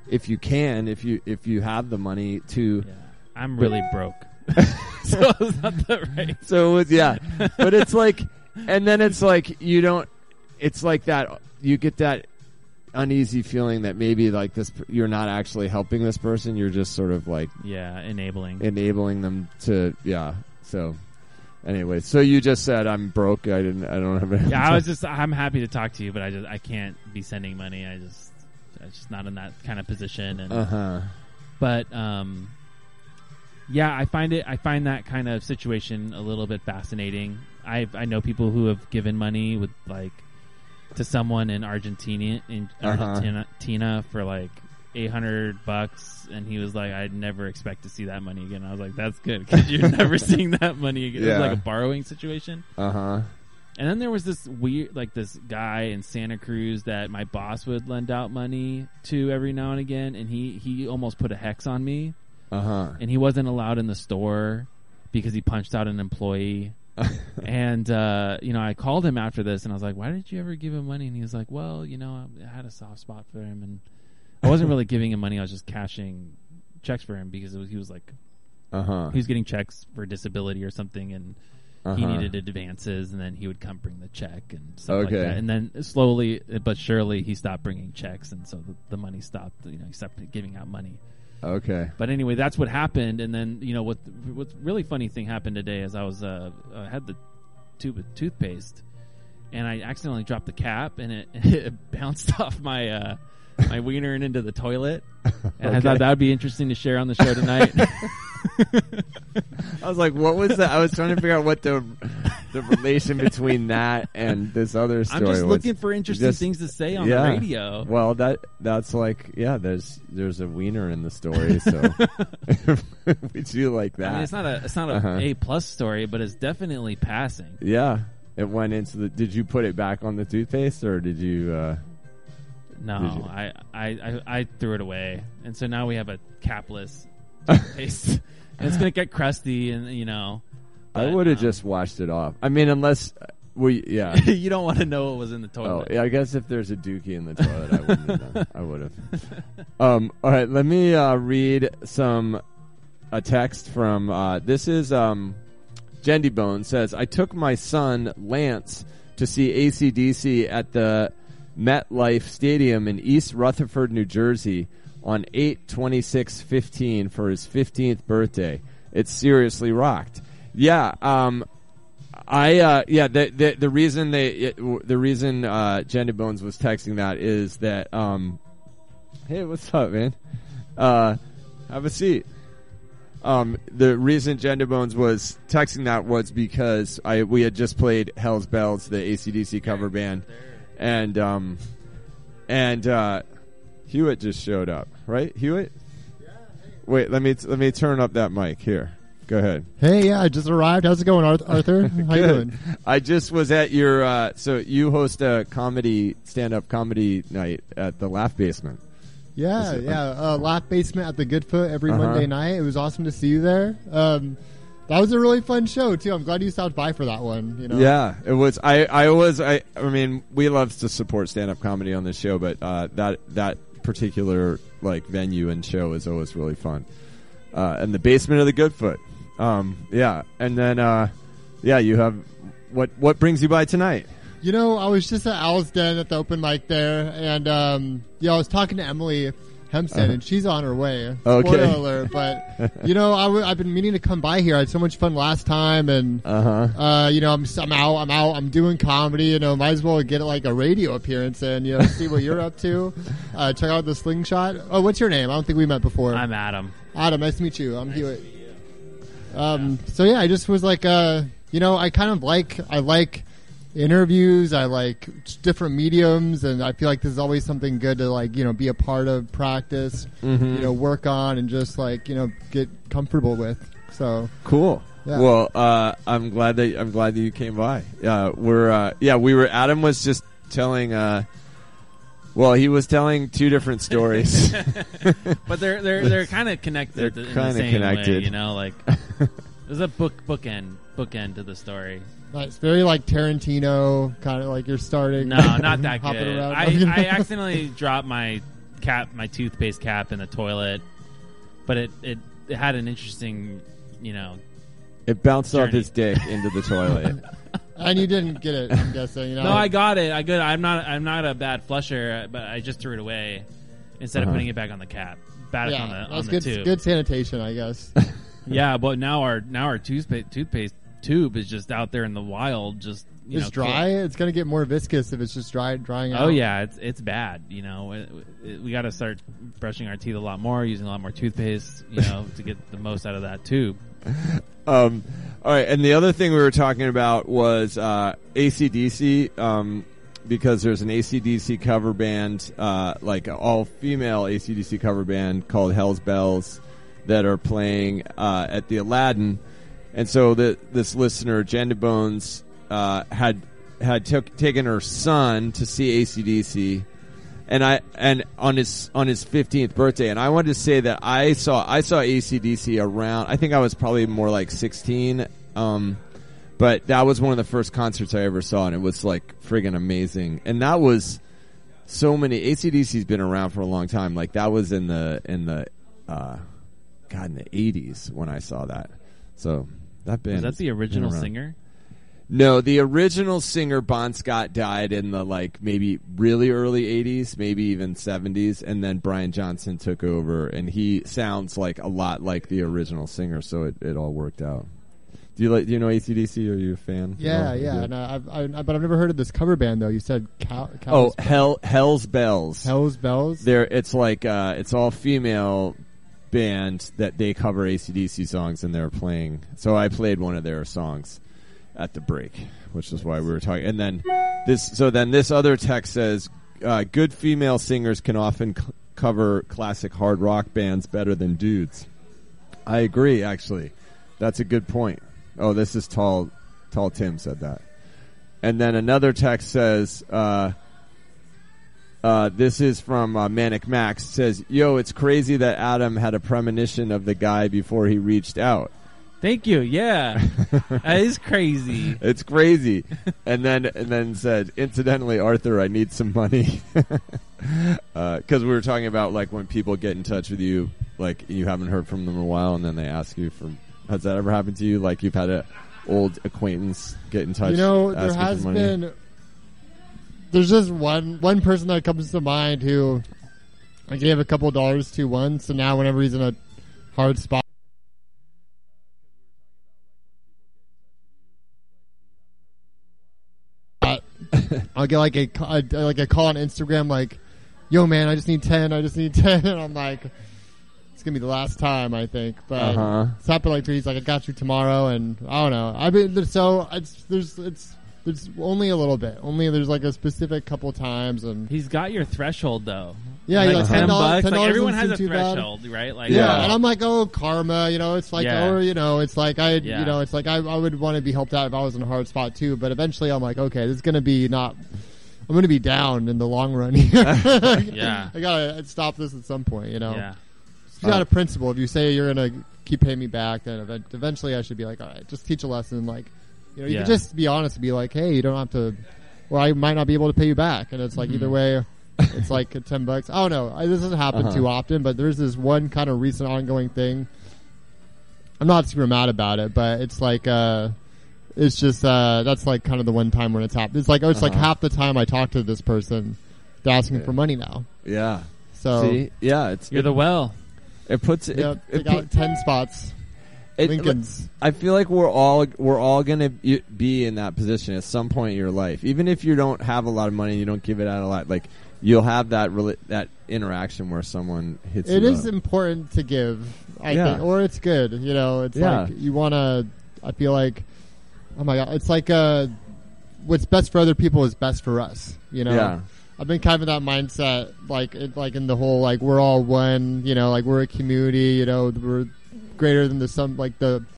if you can, if you if you have the money to. Yeah. I'm really broke. So it's not the right. So it was, yeah, but it's like, and then it's like you don't. It's like that. You get that uneasy feeling that maybe like this, you're not actually helping this person. You're just sort of like, yeah, enabling, enabling them to, yeah. So, anyway, so you just said I'm broke. I didn't. I don't have any. Yeah, I was just. I'm happy to talk to you, but I just I can't be sending money. I just I'm just not in that kind of position. And uh huh. But um. Yeah, I find it. I find that kind of situation a little bit fascinating. I I know people who have given money with like to someone in Argentina in Uh-huh. Argentina Argentina for like eight hundred bucks, and he was like, "I'd never expect to see that money again." I was like, "That's good because you're never seeing that money again." It Yeah. was like a borrowing situation. Uh huh. And then there was this weird, like this guy in Santa Cruz that my boss would lend out money to every now and again, and he he almost put a hex on me. Uh huh. And he wasn't allowed in the store because he punched out an employee. And, uh, you know, I called him after this and I was like, why did you ever give him money? And he was like, well, you know, I had a soft spot for him. And I wasn't really giving him money. I was just cashing checks for him because it was, he was like, Uh huh. he was getting checks for disability or something. And Uh-huh. he needed advances. And then he would come bring the check and stuff Okay. like that. And then slowly but surely he stopped bringing checks. And so the, the money stopped, you know, he stopped giving out money. Okay. But anyway, that's what happened, and then you know what? What really funny thing happened today is I was uh, I had the tube of toothpaste, and I accidentally dropped the cap, and it, it bounced off my uh, my wiener and into the toilet. And Okay. I thought that would be interesting to share on the show tonight. I was like, what was that? I was trying to figure out what the the relation between that and this other story I'm just was. looking for interesting Just- things to say on yeah. the radio. Well, that that's like, yeah, there's there's a wiener in the story, so we do like that. I mean, it's not a it's not a Uh-huh. A plus story, but it's definitely passing. Yeah, it went into the. Did you put it back on the toothpaste, or did you? Uh, No, Did you? I, I, I, I threw it away, and so now we have a capless toothpaste. And it's gonna get crusty, and you know. I but, would have um, just washed it off. I mean, unless we, yeah. you don't want to know what was in the Oh, toilet. yeah, I guess if there's a dookie in the toilet, I wouldn't have done. I would have. Um, all right, let me uh, read some a text from. Uh, this is um, Jendy Bone says, I took my son Lance to see A C D C at the MetLife Stadium in East Rutherford, New Jersey, on eight twenty-six fifteen for his fifteenth birthday. It seriously rocked. Yeah, um, I uh, yeah. The, the the reason they it, the reason uh, Jendy Bones was texting that is that um, hey, what's up, man? Uh, have a seat. Um, the reason Jendy Bones was texting that was because I we had just played Hell's Bells, the A C D C cover band, and um, and uh, Hewitt just showed up, right? Hewitt. Wait, let me let me turn up that mic here. Go ahead. Hey, yeah, I just arrived. How's it going, Arth- Arthur? How you Good. doing? I just was at your. Uh, so you host a comedy, stand-up comedy night at the Laugh Basement. Yeah, Is it- yeah. Uh, Laugh Basement at the Goodfoot every Uh-huh. Monday night. It was awesome to see you there. Um, that was a really fun show too. I'm glad you stopped by for that one. You know. Yeah, it was. I. I was. I. I mean, we love to support stand-up comedy on this show, but uh, that that particular like venue and show is always really fun. Uh, and the basement of the Goodfoot. Um, yeah, and then uh, yeah, you have what? What brings you by tonight? You know, I was just at Owl's Den at the open mic there, and um, yeah, I was talking to Emily Hempstead, Uh-huh. and she's on her way. Okay. Spoiler alert, but you know, I w- I've been meaning to come by here. I had so much fun last time, and Uh huh. uh, you know, I'm I'm out, I'm out, I'm doing comedy. You know, might as well get like a radio appearance and you know see what you're up to. Uh, check out the Slingshot. Oh, what's your name? I don't think we met before. I'm Adam. Adam, nice to meet you. I'm Hewitt. Um, so yeah, I just was like, uh, you know, I kind of like, I like interviews. I like different mediums, and I feel like this is always something good to like, you know, be a part of, practice, Mm-hmm. you know, work on, and just like, you know, get comfortable with. So Cool. Yeah. Well, uh, I'm glad that I'm glad that you came by. Uh, we're uh, yeah, we were. Adam was just telling. Uh, well, he was telling two different stories. But they're they're they're kind of connected. They're in kinda the same connected. way, you know, like there's a book bookend bookend to the story. nice, very like Tarantino, kind of like you're starting. No, not that hopping good. around. I, I accidentally dropped my cap, my toothpaste cap in the toilet, but it, it, it had an interesting, you know, It bounced off Journey. his dick into the toilet. And you didn't get it, I'm guessing. You know? No, I got it. I good. I'm not. I'm not a bad flusher, but I just threw it away instead Uh-huh. of putting it back on the cap, back Yeah, on the on that's the good. tube. Good sanitation, I guess. Yeah, but now our now our toothpaste toothpaste tube is just out there in the wild, just you It's know, dry. It's gonna get more viscous if it's just dry, drying out. Oh yeah, it's it's bad. You know, it, it, we got to start brushing our teeth a lot more, using a lot more toothpaste, you know, to get the most out of that tube. Um, all right, and the other thing we were talking about was uh, A C D C, um, because there's an A C D C cover band, uh, like an all-female A C D C cover band called Hell's Bells that are playing uh, at the Aladdin. And so the, this listener, Janda Bones, uh, had had took, taken her son to see A C D C. And I and on his on his fifteenth birthday, and I wanted to say that I saw I saw A C D C around. I think I was probably more like sixteen, um, but that was one of the first concerts I ever saw, and it was like friggin' amazing. And that was so many. A C D C's been around for a long time. Like that was in the in the uh, God in the eighties when I saw that. So that band Was that the has been original around. singer? No, the original singer Bon Scott died in the like maybe really early eighties, maybe even seventies, and then Brian Johnson took over, and he sounds like a lot like the original singer, so it, it all worked out. Do you like? Do you know A C D C? Are you a fan? Yeah, Oh, yeah. you And I, I've, I, but I've never heard of this cover band though. You said cow, Oh, cows, Hell, Hell's Bells. Hell's Bells. There, it's like uh, it's all female band that they cover A C D C songs, and they're playing. So I played one of their songs at the break, which is why we were talking. And then this, so then this other text says, uh, good female singers can often c- cover classic hard rock bands better than dudes. I agree, actually. That's a good point. Oh, this is Tall, Tall Tim said that. And then another text says, uh, uh, this is from uh, Manic Max. It says, yo, it's crazy that Adam had a premonition of the guy before he reached out. Thank you. Yeah, that is crazy. It's crazy. And then and then said, incidentally, Arthur, I need some money. Because uh, we were talking about like when people get in touch with you, like you haven't heard from them in a while, and then they ask you for. Has that ever happened to you? Like you've had a old acquaintance get in touch. You know, there asking has for money? been. There's just one one person that comes to mind who I gave a couple dollars to once, and now whenever he's in a hard spot. I'll get like a, a like a call on Instagram like, "Yo, man, I just need ten. I just need ten," and I'm like, "It's gonna be the last time, I think." But Uh-huh. it's happened like three. He's like, "I got you tomorrow," and I don't know. I mean, there's- so it's there's it's there's only a little bit. Only there's like a specific couple times, and He's got your threshold though. yeah, like he's like ten ten dollars. bucks. ten Like dollars everyone doesn't has a seem too bad. threshold, right? Like, Yeah, Yeah. and I'm like, oh, karma, you know, it's like, Yeah. or, you know, it's like, I, Yeah. you know, it's like, I, I would want to be helped out if I was in a hard spot too, but eventually I'm like, okay, this is going to be not, I'm going to be down in the long run here. Yeah. I gotta stop this at some point, you know. yeah. You got a principle. If you say you're going to keep paying me back, then event- eventually I should be like, all right, just teach a lesson. Like, you know, you Yeah. can just be honest and be like, hey, you don't have to, or I might not be able to pay you back. And it's like, Mm-hmm. either way, it's like ten bucks. I don't know. I, this doesn't happen Uh-huh. too often, but there's this one kind of recent ongoing thing. I'm not super mad about it, but it's like, uh, it's just, uh, that's like kind of the one time when it's happened. It's like, oh, it's like Uh-huh. half the time I talk to this person, they're asking Yeah. for money now. Yeah. So, See? Yeah, it's You're it, the well. it puts it, yeah, it, they got ten spots. it- Lincoln's. I feel like we're all we're all gonna y- be in that position at some point in your life. Even if you don't have a lot of money, you don't give it out a lot. Like you'll have that rela- that interaction where someone hits. It you is up. important to give, I Yeah. think, or it's good. You know, it's Yeah. like you want to. I feel like, oh my god, it's like uh, what's best for other people is best for us. You know, Yeah. I've been kind of in that mindset, like it, like in the whole like we're all one. You know, like we're a community. You know, we're greater than the sum, like the